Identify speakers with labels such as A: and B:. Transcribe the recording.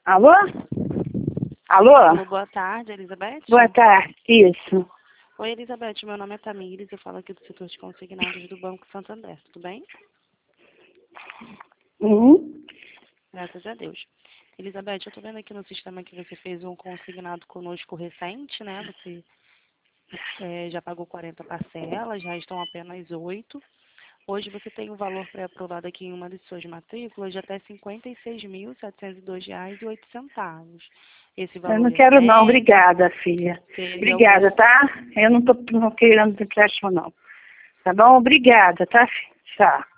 A: Alô? Alô?
B: Alô, boa tarde, Elizabeth.
A: Boa tarde, isso.
B: Oi, Elizabeth, meu nome é Tamires, eu falo aqui do setor de consignados do Banco Santander, tudo bem? Graças a Deus. Elizabeth, eu tô vendo aqui no sistema que você fez um consignado conosco recente, né? Você já pagou 40 parcelas, já estão apenas 8. Hoje você tem um valor pré-aprovado aqui em uma de suas matrículas de até R$ 56.702,08. Esse valor
A: Eu não quero não,
B: excede?
A: obrigada, filha.
B: Teve
A: Obrigada,
B: algum...
A: tá? Eu não tô querendo empréstimo não. Tá bom? Obrigada, tá, filha? Tchau.